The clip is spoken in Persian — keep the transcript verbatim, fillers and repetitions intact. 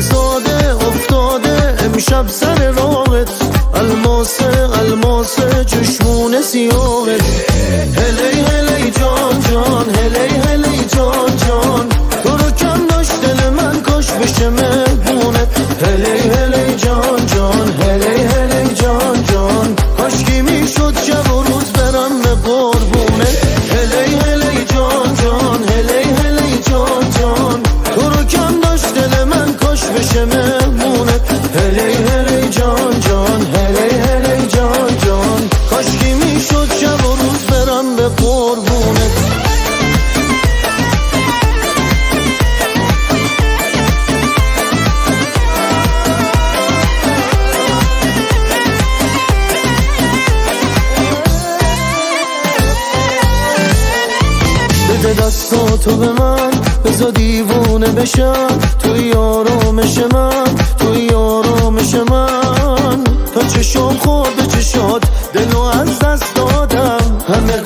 زاده افتاده امشب سر راهت، الماسه الماسه چشمون سیاهت. هلی هلی جان جان هلی هلی جان جان، تو رو کم داشت دل من کاش بشه مهمونت. هلی هلی جان جان هلی هلی جان جان، کاش کی میشد شب و روز برم به قربونت. هلی هلی جان جان هلی هلی جان جان، تو رو کم داشت دل من کاش بشه مهمونت. هلی هلی جان جان هلی هلی جان جان، کاش کی میشد شب و روز برم به قربونت. بده دستاتو به من، بذار دیوونه بشم توی آرامش من، توی آرامش من. تا چشم خورد به چشات دلو از دست دادم، همه